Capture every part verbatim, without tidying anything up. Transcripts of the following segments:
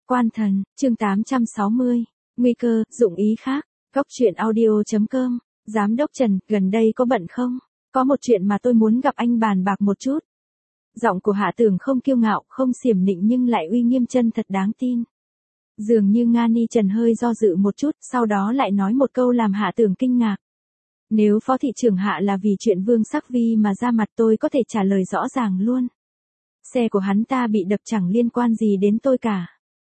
Quan thần, chương tám trăm sáu mươi, nguy cơ, dụng ý khác, góc truyện audio.com, Giám đốc Trần, gần đây có bận không? Có một chuyện mà tôi muốn gặp anh bàn bạc một chút. Giọng của Hạ Tường không kiêu ngạo, không xiểm nịnh nhưng lại uy nghiêm chân thật đáng tin. Dường như Nga Ni Trần hơi do dự một chút, sau đó lại nói một câu làm Hạ Tường kinh ngạc. Nếu Phó thị trưởng Hạ là vì chuyện Vương Sắc Vi mà ra mặt, tôi có thể trả lời rõ ràng luôn. Xe của hắn ta bị đập chẳng liên quan gì đến tôi cả.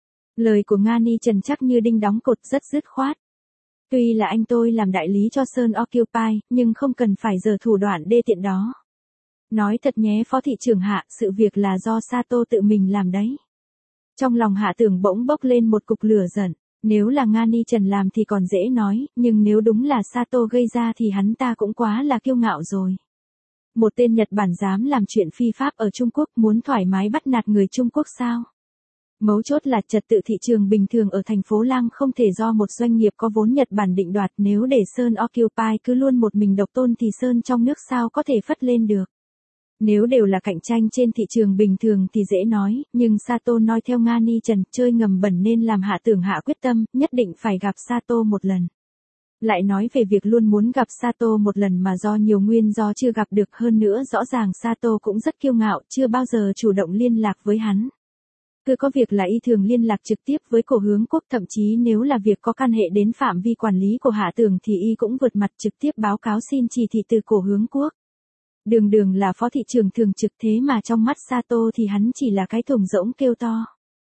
Lời của Nga Ni Trần chắc như đinh đóng cột, rất dứt khoát. Tuy là anh tôi làm đại lý cho Sơn Occupy, nhưng không cần phải giở thủ đoạn đê tiện đó. Nói thật nhé Phó thị trưởng Hạ, sự việc là do Sato tự mình làm đấy. Trong lòng Hạ Tường bỗng bốc lên một cục lửa giận. Nếu là Nga Ni Trần làm thì còn dễ nói, nhưng nếu đúng là Sato gây ra thì hắn ta cũng quá là kiêu ngạo rồi. Một tên Nhật Bản dám làm chuyện phi pháp ở Trung Quốc, muốn thoải mái bắt nạt người Trung Quốc sao? Mấu chốt là trật tự thị trường bình thường ở thành phố Lang không thể do một doanh nghiệp có vốn Nhật Bản định đoạt. Nếu để Sơn Occupy cứ luôn một mình độc tôn thì Sơn trong nước sao có thể phất lên được. Nếu đều là cạnh tranh trên thị trường bình thường thì dễ nói, nhưng Sato nói theo Nga Ni Trần, chơi ngầm bẩn nên làm Hạ Tường Hạ quyết tâm, nhất định phải gặp Sato một lần. Lại nói về việc luôn muốn gặp Sato một lần mà do nhiều nguyên do chưa gặp được, hơn nữa rõ ràng Sato cũng rất kiêu ngạo, chưa bao giờ chủ động liên lạc với hắn. Cứ có việc là y thường liên lạc trực tiếp với Cổ Hướng Quốc, thậm chí nếu là việc có can hệ đến phạm vi quản lý của Hạ Tường thì y cũng vượt mặt trực tiếp báo cáo xin chỉ thị từ Cổ Hướng Quốc. Đường đường là phó thị trưởng thường trực, thế mà trong mắt Sato thì hắn chỉ là cái thùng rỗng kêu to.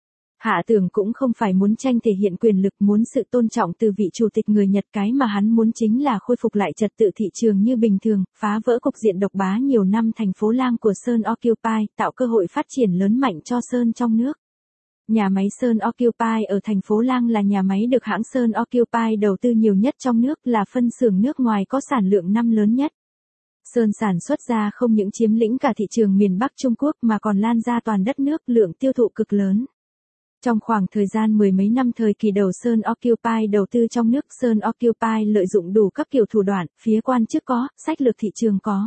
Hạ Tường cũng không phải muốn tranh thể hiện quyền lực, muốn sự tôn trọng từ vị chủ tịch người Nhật, cái mà hắn muốn chính là khôi phục lại trật tự thị trường như bình thường, phá vỡ cục diện độc bá nhiều năm thành phố Lang của Sơn Occupy, tạo cơ hội phát triển lớn mạnh cho Sơn trong nước. Nhà máy Sơn Occupy ở thành phố Lang là nhà máy được hãng Sơn Occupy đầu tư nhiều nhất trong nước, là phân xưởng nước ngoài có sản lượng năm lớn nhất. Sơn sản xuất ra không những chiếm lĩnh cả thị trường miền Bắc Trung Quốc mà còn lan ra toàn đất nước, lượng tiêu thụ cực lớn. Trong khoảng thời gian mười mấy năm thời kỳ đầu Sơn Occupy đầu tư trong nước, Sơn Occupy lợi dụng đủ các kiểu thủ đoạn, phía quan chức có, sách lược thị trường có.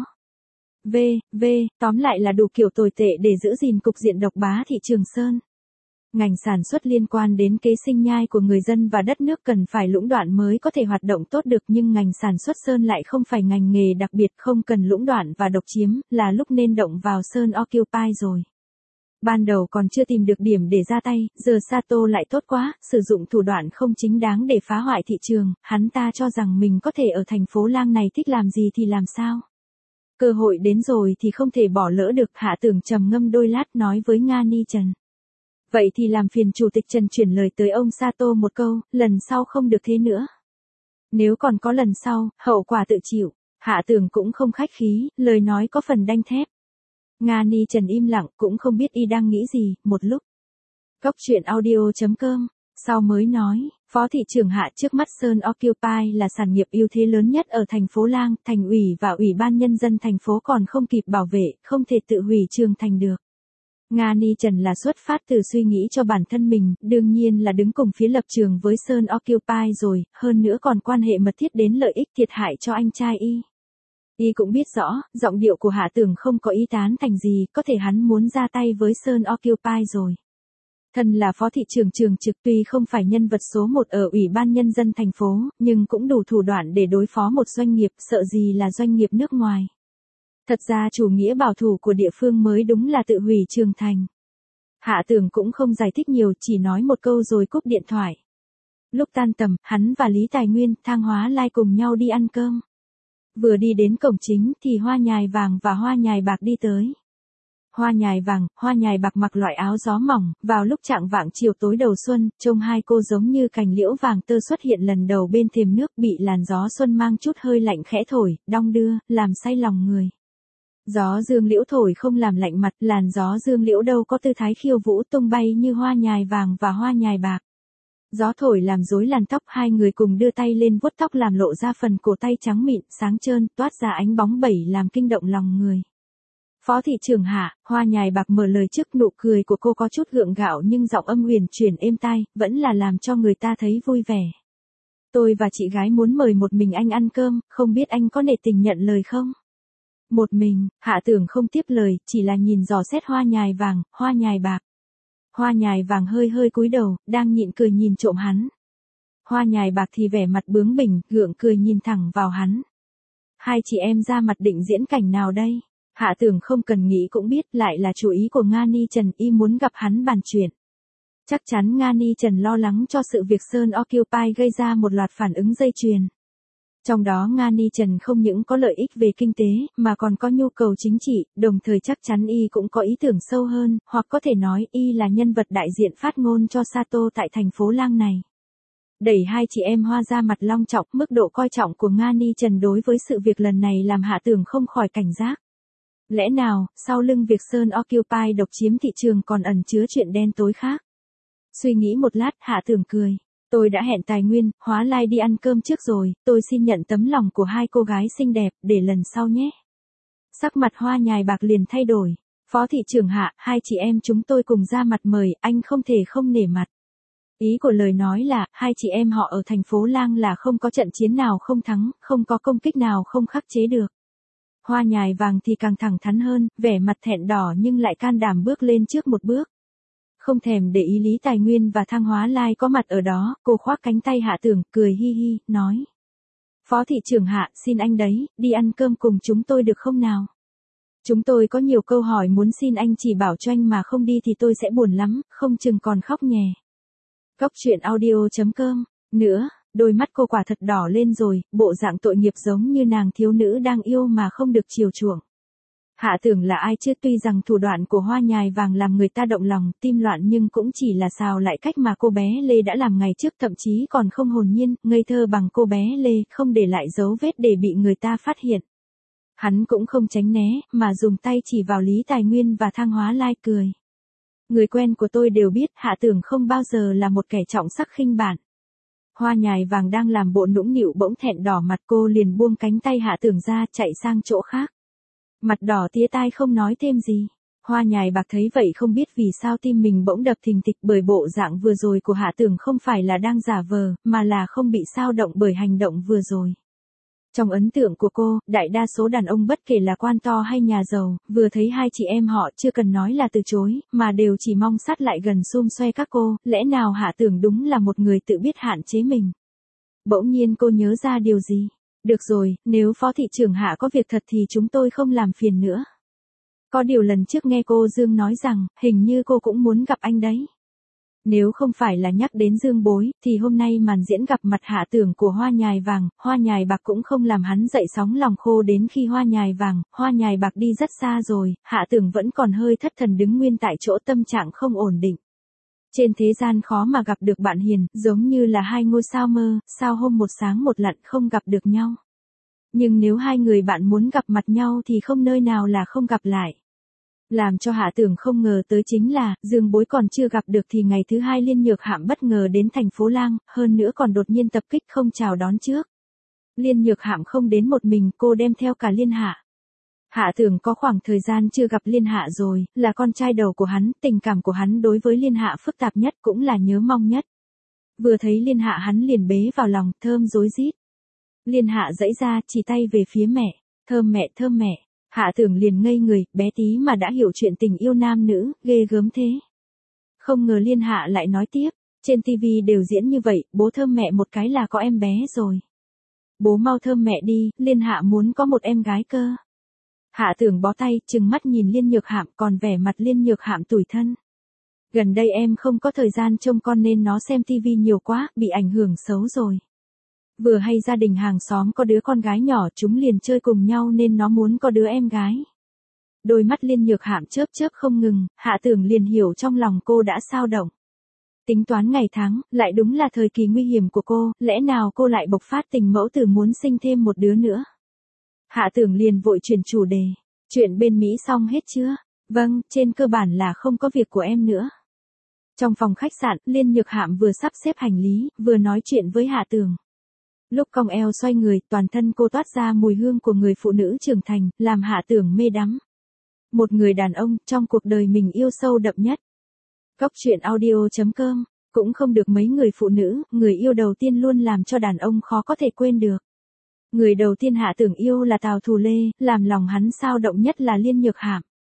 V, V, tóm lại là đủ kiểu tồi tệ để giữ gìn cục diện độc bá thị trường Sơn. Ngành sản xuất liên quan đến kế sinh nhai của người dân và đất nước cần phải lũng đoạn mới có thể hoạt động tốt được, nhưng ngành sản xuất Sơn lại không phải ngành nghề đặc biệt, không cần lũng đoạn và độc chiếm, là lúc nên động vào Sơn Occupy rồi. Ban đầu còn chưa tìm được điểm để ra tay, giờ Sato lại tốt quá, sử dụng thủ đoạn không chính đáng để phá hoại thị trường, hắn ta cho rằng mình có thể ở thành phố Lang này thích làm gì thì làm sao. Cơ hội đến rồi thì không thể bỏ lỡ được. Hạ Tường trầm ngâm đôi lát nói với Nga Ni Trần. Vậy thì làm phiền Chủ tịch Trần chuyển lời tới ông Sato một câu, lần sau không được thế nữa. Nếu còn có lần sau, hậu quả tự chịu. Hạ Tường cũng không khách khí, lời nói có phần đanh thép. Nga Ni Trần im lặng, cũng không biết y đang nghĩ gì, một lúc. Góc truyện audio.com, sau mới nói, Phó thị trưởng Hạ, trước mắt Sơn Occupy là sản nghiệp ưu thế lớn nhất ở thành phố Lang, thành ủy và ủy ban nhân dân thành phố còn không kịp bảo vệ, không thể tự hủy trường thành được. Nga Ni Trần là xuất phát từ suy nghĩ cho bản thân mình, đương nhiên là đứng cùng phía lập trường với Sơn Occupy rồi, hơn nữa còn quan hệ mật thiết đến lợi ích thiệt hại cho anh trai y. Y cũng biết rõ, giọng điệu của Hạ Tường không có ý tán thành gì, có thể hắn muốn ra tay với Sơn Occupy rồi. Thân là phó thị trưởng trường trực, tuy không phải nhân vật số một ở ủy ban nhân dân thành phố, nhưng cũng đủ thủ đoạn để đối phó một doanh nghiệp, sợ gì là doanh nghiệp nước ngoài. Thật ra chủ nghĩa bảo thủ của địa phương mới đúng là tự hủy trường thành. Hạ Tường cũng không giải thích nhiều, chỉ nói một câu rồi cúp điện thoại. Lúc tan tầm, hắn và Lý Tài Nguyên, Thang Hóa Lai cùng nhau đi ăn cơm. Vừa đi đến cổng chính thì Hoa Nhài Vàng và Hoa Nhài Bạc đi tới. Hoa Nhài Vàng, Hoa Nhài Bạc mặc loại áo gió mỏng, vào lúc chạng vạng chiều tối đầu xuân, trông hai cô giống như cành liễu vàng tơ xuất hiện lần đầu bên thềm nước, bị làn gió xuân mang chút hơi lạnh khẽ thổi, đong đưa, làm say lòng người. Gió dương liễu thổi không làm lạnh mặt, làn gió dương liễu đâu có tư thái khiêu vũ tung bay như Hoa Nhài Vàng và Hoa Nhài Bạc. Gió thổi làm rối làn tóc, hai người cùng đưa tay lên vuốt tóc làm lộ ra phần cổ tay trắng mịn, sáng trơn, toát ra ánh bóng bẩy làm kinh động lòng người. Phó thị trưởng Hạ, Hoa Nhài Bạc mở lời trước, nụ cười của cô có chút gượng gạo nhưng giọng âm huyền chuyển êm tai, vẫn là làm cho người ta thấy vui vẻ. Tôi và chị gái muốn mời một mình anh ăn cơm, không biết anh có nể tình nhận lời không? Một mình, Hạ Tường không tiếp lời, chỉ là nhìn dò xét Hoa Nhài Vàng, Hoa Nhài Bạc. Hoa nhài vàng hơi hơi cúi đầu, đang nhịn cười nhìn trộm hắn. Hoa nhài bạc thì vẻ mặt bướng bỉnh, gượng cười nhìn thẳng vào hắn. Hai chị em ra mặt định diễn cảnh nào đây? Hạ Tưởng không cần nghĩ cũng biết lại là chủ ý của Nga Ni Trần, y muốn gặp hắn bàn chuyện. Chắc chắn Nga Ni Trần lo lắng cho sự việc Sun Occupy gây ra một loạt phản ứng dây chuyền. Trong đó Nga Ni Trần không những có lợi ích về kinh tế, mà còn có nhu cầu chính trị, đồng thời chắc chắn y cũng có ý tưởng sâu hơn, hoặc có thể nói y là nhân vật đại diện phát ngôn cho Sato tại thành phố Lang này. Đẩy hai chị em Hoa ra mặt long trọng, mức độ coi trọng của Nga Ni Trần đối với sự việc lần này làm Hạ Tưởng không khỏi cảnh giác. Lẽ nào, sau lưng việc Sun Occupy độc chiếm thị trường còn ẩn chứa chuyện đen tối khác? Suy nghĩ một lát, Hạ Tưởng cười. Tôi đã hẹn Tài Nguyên, Hóa Lai đi ăn cơm trước rồi, tôi xin nhận tấm lòng của hai cô gái xinh đẹp, để lần sau nhé. Sắc mặt Hoa nhài bạc liền thay đổi. Phó thị trưởng Hạ, hai chị em chúng tôi cùng ra mặt mời, anh không thể không nể mặt. Ý của lời nói là, hai chị em họ ở thành phố Lang là không có trận chiến nào không thắng, không có công kích nào không khắc chế được. Hoa nhài vàng thì càng thẳng thắn hơn, vẻ mặt thẹn đỏ nhưng lại can đảm bước lên trước một bước. Không thèm để ý Lý Tài Nguyên và Thang Hóa Lai có mặt ở đó, cô khoác cánh tay Hạ Tưởng, cười hi hi, nói. Phó thị trưởng Hạ, xin anh đấy, đi ăn cơm cùng chúng tôi được không nào? Chúng tôi có nhiều câu hỏi muốn xin anh chỉ bảo cho anh, mà không đi thì tôi sẽ buồn lắm, không chừng còn khóc nhè. Cóc truyện audio chấm com. Nữa, đôi mắt cô quả thật đỏ lên rồi, bộ dạng tội nghiệp giống như nàng thiếu nữ đang yêu mà không được chiều chuộng. Hạ Tưởng là ai chứ, tuy rằng thủ đoạn của Hoa nhài vàng làm người ta động lòng, tim loạn, nhưng cũng chỉ là xào lại cách mà cô bé Lê đã làm ngày trước, thậm chí còn không hồn nhiên, ngây thơ bằng cô bé Lê, không để lại dấu vết để bị người ta phát hiện. Hắn cũng không tránh né, mà dùng tay chỉ vào Lý Tài Nguyên và Thang Hóa Lai cười. Người quen của tôi đều biết Hạ Tưởng không bao giờ là một kẻ trọng sắc khinh bạn. Hoa nhài vàng đang làm bộ nũng nịu bỗng thẹn đỏ mặt, cô liền buông cánh tay Hạ Tưởng ra, chạy sang chỗ khác. Mặt đỏ tía tai không nói thêm gì. Hoa nhài bạc thấy vậy không biết vì sao tim mình bỗng đập thình thịch, bởi bộ dạng vừa rồi của Hạ Tưởng không phải là đang giả vờ, mà là không bị xao động bởi hành động vừa rồi. Trong ấn tượng của cô, đại đa số đàn ông bất kể là quan to hay nhà giàu, vừa thấy hai chị em họ chưa cần nói là từ chối, mà đều chỉ mong sát lại gần xum xoe các cô, lẽ nào Hạ Tưởng đúng là một người tự biết hạn chế mình. Bỗng nhiên cô nhớ ra điều gì. Được rồi, nếu phó thị trưởng Hạ có việc thật thì chúng tôi không làm phiền nữa. Có điều lần trước nghe cô Dương nói rằng, hình như cô cũng muốn gặp anh đấy. Nếu không phải là nhắc đến Dương Bối, thì hôm nay màn diễn gặp mặt Hạ Tưởng của Hoa nhài vàng, Hoa nhài bạc cũng không làm hắn dậy sóng lòng khô. Đến khi Hoa nhài vàng, Hoa nhài bạc đi rất xa rồi, Hạ Tưởng vẫn còn hơi thất thần đứng nguyên tại chỗ, tâm trạng không ổn định. Trên thế gian khó mà gặp được bạn hiền, giống như là hai ngôi sao mơ, sao hôm một sáng một lặn không gặp được nhau. Nhưng nếu hai người bạn muốn gặp mặt nhau thì không nơi nào là không gặp lại. Làm cho Hạ Tưởng không ngờ tới chính là, Dương Bối còn chưa gặp được thì ngày thứ hai Liên Nhược Hạm bất ngờ đến thành phố Lang, hơn nữa còn đột nhiên tập kích không chào đón trước. Liên Nhược Hạm không đến một mình, cô đem theo cả Liên Hạ. Hạ Tưởng có khoảng thời gian chưa gặp Liên Hạ rồi, là con trai đầu của hắn, tình cảm của hắn đối với Liên Hạ phức tạp nhất, cũng là nhớ mong nhất. Vừa thấy Liên Hạ hắn liền bế vào lòng, thơm rối rít. Liên Hạ giãy ra, chỉ tay về phía mẹ, thơm mẹ thơm mẹ. Hạ Tưởng liền ngây người, bé tí mà đã hiểu chuyện tình yêu nam nữ, ghê gớm thế. Không ngờ Liên Hạ lại nói tiếp, trên tivi đều diễn như vậy, bố thơm mẹ một cái là có em bé rồi. Bố mau thơm mẹ đi, Liên Hạ muốn có một em gái cơ. Hạ Tưởng bó tay, trừng mắt nhìn Liên Nhược Hạm, còn vẻ mặt Liên Nhược Hạm tủi thân. Gần đây em không có thời gian trông con nên nó xem tivi nhiều quá, bị ảnh hưởng xấu rồi. Vừa hay gia đình hàng xóm có đứa con gái nhỏ, chúng liền chơi cùng nhau nên nó muốn có đứa em gái. Đôi mắt Liên Nhược Hạm chớp chớp không ngừng, Hạ Tưởng liền hiểu trong lòng cô đã sao động. Tính toán ngày tháng, lại đúng là thời kỳ nguy hiểm của cô, lẽ nào cô lại bộc phát tình mẫu tử muốn sinh thêm một đứa nữa. Hạ Tưởng liền vội chuyển chủ đề. Chuyện bên Mỹ xong hết chưa? Vâng, trên cơ bản là không có việc của em nữa. Trong phòng khách sạn, Liên Nhược Hạm vừa sắp xếp hành lý, vừa nói chuyện với Hạ Tưởng. Lúc cong eo xoay người, toàn thân cô toát ra mùi hương của người phụ nữ trưởng thành, làm Hạ Tưởng mê đắm. Một người đàn ông, trong cuộc đời mình yêu sâu đậm nhất. Cóc truyện audio chấm com, cũng không được mấy người phụ nữ, người yêu đầu tiên luôn làm cho đàn ông khó có thể quên được. Người đầu tiên Hạ Tưởng yêu là Tào Thù Lê, làm lòng hắn sao động nhất là Liên Nhược Hạm.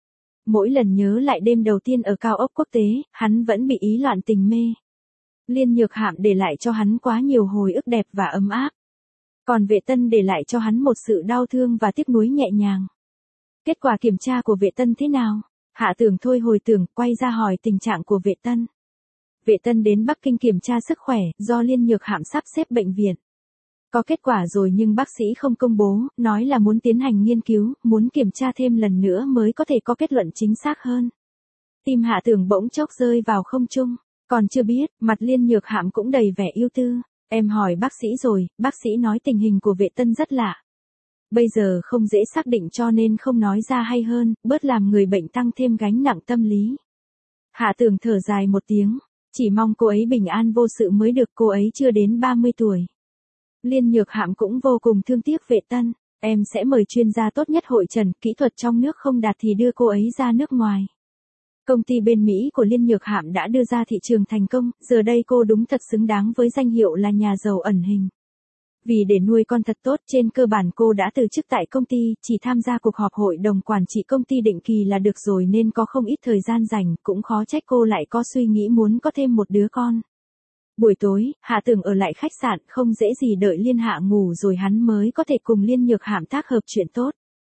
Mỗi lần nhớ lại đêm đầu tiên ở cao ốc quốc tế, hắn vẫn bị ý loạn tình mê. Liên Nhược Hạm để lại cho hắn quá nhiều hồi ức đẹp và ấm áp. Còn Vệ Tân để lại cho hắn một sự đau thương và tiếc nuối nhẹ nhàng. Kết quả kiểm tra của Vệ Tân thế nào? Hạ Tưởng thôi hồi tưởng, quay ra hỏi tình trạng của Vệ Tân. Vệ Tân đến Bắc Kinh kiểm tra sức khỏe, do Liên Nhược Hạm sắp xếp bệnh viện. Có kết quả rồi nhưng bác sĩ không công bố, nói là muốn tiến hành nghiên cứu, muốn kiểm tra thêm lần nữa mới có thể có kết luận chính xác hơn. Tim Hạ Tưởng bỗng chốc rơi vào không trung, còn chưa biết, mặt Liên Nhược Hạm cũng đầy vẻ ưu tư. Em hỏi bác sĩ rồi, bác sĩ nói tình hình của Vệ Tân rất lạ. Bây giờ không dễ xác định cho nên không nói ra hay hơn, bớt làm người bệnh tăng thêm gánh nặng tâm lý. Hạ Tưởng thở dài một tiếng, chỉ mong cô ấy bình an vô sự mới được, cô ấy chưa đến ba mươi tuổi. Liên Nhược Hạm cũng vô cùng thương tiếc Vệ Tân, em sẽ mời chuyên gia tốt nhất hội trần, kỹ thuật trong nước không đạt thì đưa cô ấy ra nước ngoài. Công ty bên Mỹ của Liên Nhược Hạm đã đưa ra thị trường thành công, giờ đây cô đúng thật xứng đáng với danh hiệu là nhà giàu ẩn hình. Vì để nuôi con thật tốt, trên cơ bản cô đã từ chức tại công ty, chỉ tham gia cuộc họp hội đồng quản trị công ty định kỳ là được rồi nên có không ít thời gian rảnh, cũng khó trách cô lại có suy nghĩ muốn có thêm một đứa con. Buổi tối, Hạ Tưởng ở lại khách sạn, không dễ gì đợi Liên Hạ ngủ rồi hắn mới có thể cùng Liên Nhược Hạm tác hợp chuyện tốt.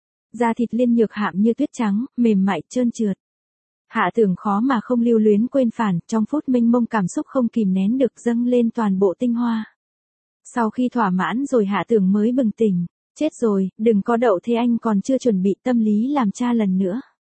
Da thịt Liên Nhược Hạm như tuyết trắng, mềm mại trơn trượt. Hạ Tưởng khó mà không lưu luyến quên phản, trong phút mênh mông cảm xúc không kìm nén được dâng lên toàn bộ tinh hoa. Sau khi thỏa mãn rồi Hạ Tưởng mới bừng tỉnh, chết rồi, đừng có đậu thế, anh còn chưa chuẩn bị tâm lý làm cha lần nữa.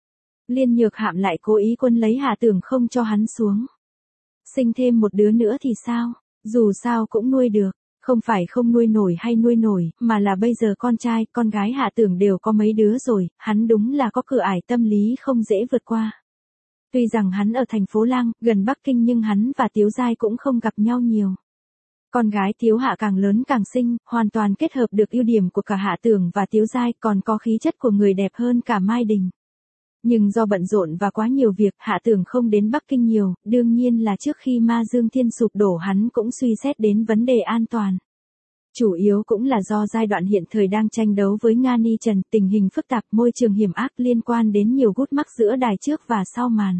Liên Nhược Hạm lại cố ý quấn lấy Hạ Tưởng không cho hắn xuống. Sinh thêm một đứa nữa thì sao, dù sao cũng nuôi được, không phải không nuôi nổi hay nuôi nổi, mà là bây giờ con trai, con gái Hạ Tưởng đều có mấy đứa rồi, hắn đúng là có cửa ải tâm lý không dễ vượt qua. Tuy rằng hắn ở thành phố Lang, gần Bắc Kinh nhưng hắn và Tiếu Giai cũng không gặp nhau nhiều. Con gái Tiếu Hạ càng lớn càng xinh, hoàn toàn kết hợp được ưu điểm của cả Hạ Tưởng và Tiếu Giai, còn có khí chất của người đẹp hơn cả Mai Đình. Nhưng do bận rộn và quá nhiều việc, Hạ Tưởng không đến Bắc Kinh nhiều, đương nhiên là trước khi Ma Dương Thiên sụp đổ hắn cũng suy xét đến vấn đề an toàn. Chủ yếu cũng là do giai đoạn hiện thời đang tranh đấu với Nga Ni Trần, tình hình phức tạp, môi trường hiểm ác liên quan đến nhiều gút mắc giữa đài trước và sau màn.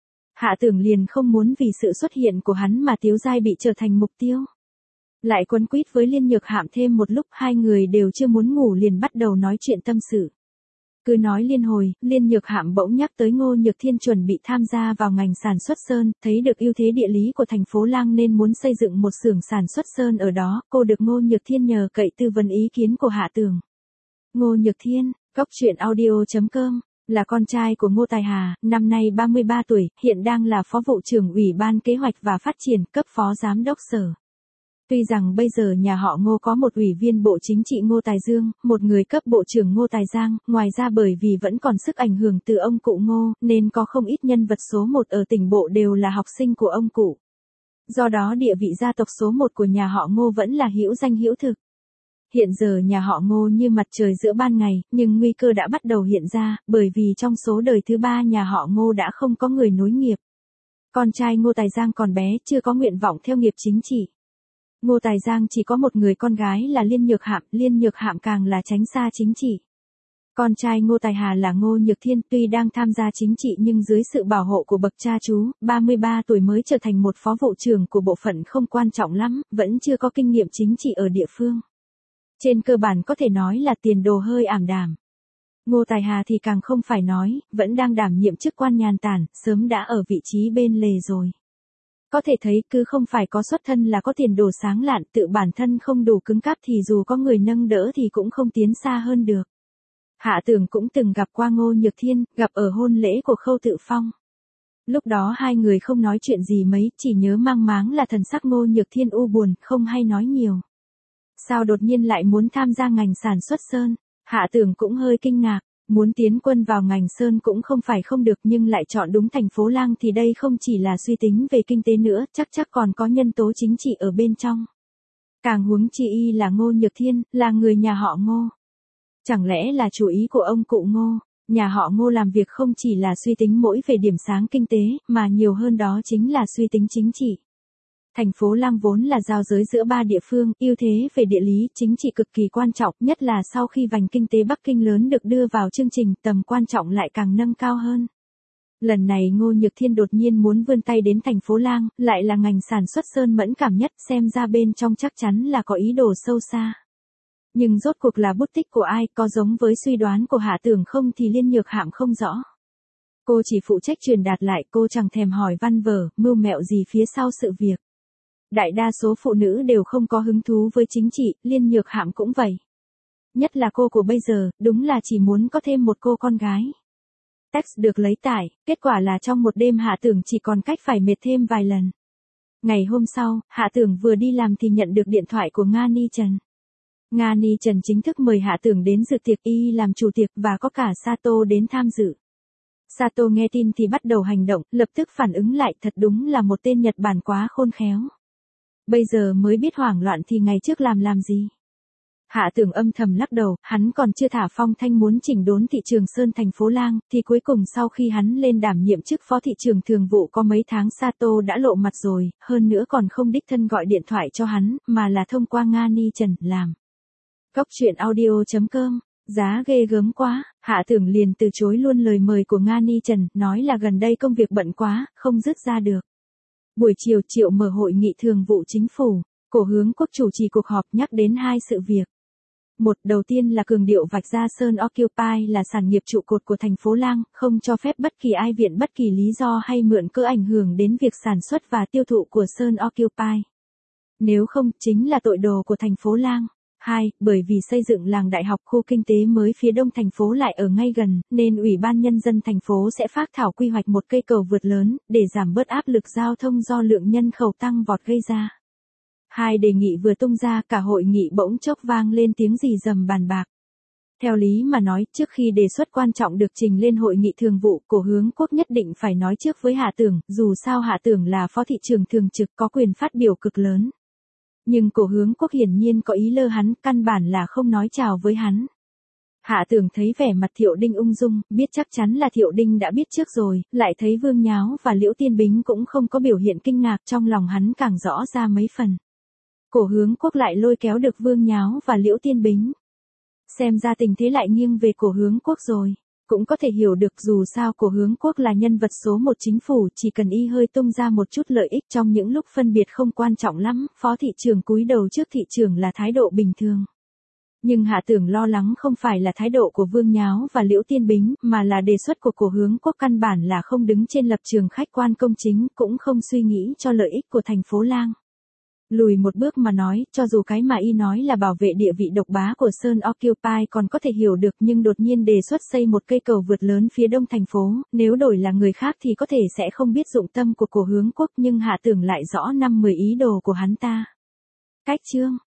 Hạ Tưởng liền không muốn vì sự xuất hiện của hắn mà Tiếu Giai bị trở thành mục tiêu. Lại quấn quýt với Liên Nhược Hạm thêm một lúc, hai người đều chưa muốn ngủ liền bắt đầu nói chuyện tâm sự. Cứ nói liên hồi, Liên Nhược Hạm bỗng nhắc tới Ngô Nhược Thiên chuẩn bị tham gia vào ngành sản xuất sơn, thấy được ưu thế địa lý của thành phố Lang nên muốn xây dựng một xưởng sản xuất sơn ở đó, cô được Ngô Nhược Thiên nhờ cậy tư vấn ý kiến của Hạ Tưởng. Ngô Nhược Thiên, góc truyện audio chấm com, là con trai của Ngô Tài Hà, năm nay ba mươi ba tuổi, hiện đang là Phó Vụ trưởng Ủy ban Kế hoạch và Phát triển, cấp Phó Giám đốc Sở. Tuy rằng bây giờ nhà họ Ngô có một ủy viên Bộ Chính trị Ngô Tài Dương, một người cấp Bộ trưởng Ngô Tài Giang, ngoài ra bởi vì vẫn còn sức ảnh hưởng từ ông cụ Ngô, nên có không ít nhân vật số một ở tỉnh bộ đều là học sinh của ông cụ. Do đó địa vị gia tộc số một của nhà họ Ngô vẫn là hữu danh hữu thực. Hiện giờ nhà họ Ngô như mặt trời giữa ban ngày, nhưng nguy cơ đã bắt đầu hiện ra, bởi vì trong số đời thứ ba nhà họ Ngô đã không có người nối nghiệp. Con trai Ngô Tài Giang còn bé, chưa có nguyện vọng theo nghiệp chính trị. Ngô Tài Giang chỉ có một người con gái là Liên Nhược Hạm, Liên Nhược Hạm càng là tránh xa chính trị. Con trai Ngô Tài Hà là Ngô Nhược Thiên, tuy đang tham gia chính trị nhưng dưới sự bảo hộ của bậc cha chú, ba mươi ba tuổi mới trở thành một phó vụ trưởng của bộ phận không quan trọng lắm, vẫn chưa có kinh nghiệm chính trị ở địa phương. Trên cơ bản có thể nói là tiền đồ hơi ảm đạm. Ngô Tài Hà thì càng không phải nói, vẫn đang đảm nhiệm chức quan nhàn tản, sớm đã ở vị trí bên lề rồi. Có thể thấy cứ không phải có xuất thân là có tiền đồ sáng lạn, tự bản thân không đủ cứng cáp thì dù có người nâng đỡ thì cũng không tiến xa hơn được. Hạ Tưởng cũng từng gặp qua Ngô Nhược Thiên, gặp ở hôn lễ của Khâu Tự Phong. Lúc đó hai người không nói chuyện gì mấy, chỉ nhớ mang máng là thần sắc Ngô Nhược Thiên u buồn, không hay nói nhiều. Sao đột nhiên lại muốn tham gia ngành sản xuất sơn? Hạ Tưởng cũng hơi kinh ngạc. Muốn tiến quân vào ngành sơn cũng không phải không được nhưng lại chọn đúng thành phố Lang thì đây không chỉ là suy tính về kinh tế nữa, chắc chắc còn có nhân tố chính trị ở bên trong. Càng huống chi y là Ngô Nhược Thiên, là người nhà họ Ngô. Chẳng lẽ là chủ ý của ông cụ Ngô, nhà họ Ngô làm việc không chỉ là suy tính mỗi về điểm sáng kinh tế, mà nhiều hơn đó chính là suy tính chính trị. Thành phố Lang vốn là giao giới giữa ba địa phương, ưu thế về địa lý, chính trị cực kỳ quan trọng, nhất là sau khi vành kinh tế Bắc Kinh lớn được đưa vào chương trình, tầm quan trọng lại càng nâng cao hơn. Lần này Ngô Nhược Thiên đột nhiên muốn vươn tay đến thành phố Lang, lại là ngành sản xuất sơn mẫn cảm nhất, xem ra bên trong chắc chắn là có ý đồ sâu xa. Nhưng rốt cuộc là bút tích của ai, có giống với suy đoán của Hạ Tưởng không thì Liên Nhược Hạm không rõ. Cô chỉ phụ trách truyền đạt lại, cô chẳng thèm hỏi văn vở, mưu mẹo gì phía sau sự việc. Đại đa số phụ nữ đều không có hứng thú với chính trị, Liên Nhược Hạm cũng vậy. Nhất là cô của bây giờ, đúng là chỉ muốn có thêm một cô con gái. Text được lấy tải, kết quả là trong một đêm Hạ Tưởng chỉ còn cách phải mệt thêm vài lần. Ngày hôm sau, Hạ Tưởng vừa đi làm thì nhận được điện thoại của Nga Ni Trần. Nga Ni Trần chính thức mời Hạ Tưởng đến dự tiệc, y làm chủ tiệc và có cả Sato đến tham dự. Sato nghe tin thì bắt đầu hành động, lập tức phản ứng lại, thật đúng là một tên Nhật Bản quá khôn khéo. Bây giờ mới biết hoảng loạn thì ngày trước làm làm gì. Hạ Tưởng âm thầm lắc đầu, hắn còn chưa thả Phong Thanh muốn chỉnh đốn thị trường sơn thành phố Lang, thì cuối cùng sau khi hắn lên đảm nhiệm chức phó thị trường thường vụ có mấy tháng Sato đã lộ mặt rồi, hơn nữa còn không đích thân gọi điện thoại cho hắn, mà là thông qua Nga Ni Trần làm. Cốc truyện audio chấm com, giá ghê gớm quá, Hạ Tưởng liền từ chối luôn lời mời của Nga Ni Trần, nói là gần đây công việc bận quá, không dứt ra được. Buổi chiều Triệu mở hội nghị thường vụ chính phủ, Cổ Hướng Quốc chủ trì cuộc họp nhắc đến hai sự việc. Một, đầu tiên là cường điệu vạch ra Sơn Occupy là sản nghiệp trụ cột của thành phố Lang, không cho phép bất kỳ ai viện bất kỳ lý do hay mượn cớ ảnh hưởng đến việc sản xuất và tiêu thụ của Sơn Occupy. Nếu không, chính là tội đồ của thành phố Lang. Hai, bởi vì xây dựng làng đại học khu kinh tế mới phía đông thành phố lại ở ngay gần, nên Ủy ban Nhân dân thành phố sẽ phác thảo quy hoạch một cây cầu vượt lớn, để giảm bớt áp lực giao thông do lượng nhân khẩu tăng vọt gây ra. Hai đề nghị vừa tung ra, cả hội nghị bỗng chốc vang lên tiếng rì rầm bàn bạc. Theo lý mà nói, trước khi đề xuất quan trọng được trình lên hội nghị thường vụ, Cổ Hướng Quốc nhất định phải nói trước với Hạ Tưởng, dù sao Hạ Tưởng là phó thị trường thường trực có quyền phát biểu cực lớn. Nhưng Cổ Hướng Quốc hiển nhiên có ý lơ hắn, căn bản là không nói chào với hắn. Hạ Tưởng thấy vẻ mặt Thiệu Đinh ung dung, biết chắc chắn là Thiệu Đinh đã biết trước rồi, lại thấy Vương Nháo và Liễu Tiên Bính cũng không có biểu hiện kinh ngạc, trong lòng hắn càng rõ ra mấy phần. Cổ Hướng Quốc lại lôi kéo được Vương Nháo và Liễu Tiên Bính. Xem ra tình thế lại nghiêng về Cổ Hướng Quốc rồi. Cũng có thể hiểu được, dù sao Cổ Hướng Quốc là nhân vật số một chính phủ, chỉ cần y hơi tung ra một chút lợi ích trong những lúc phân biệt không quan trọng lắm, phó thị trường cúi đầu trước thị trường là thái độ bình thường. Nhưng Hạ Tưởng lo lắng không phải là thái độ của Vương Nháo và Liễu Tiên Bính, mà là đề xuất của Cổ Hướng Quốc căn bản là không đứng trên lập trường khách quan công chính, cũng không suy nghĩ cho lợi ích của thành phố Lang. Lùi một bước mà nói, cho dù cái mà y nói là bảo vệ địa vị độc bá của Sơn Occupy còn có thể hiểu được, nhưng đột nhiên đề xuất xây một cây cầu vượt lớn phía đông thành phố, nếu đổi là người khác thì có thể sẽ không biết dụng tâm của Cổ Hướng Quốc, nhưng Hạ Tưởng lại rõ năm mười ý đồ của hắn ta. Cách chương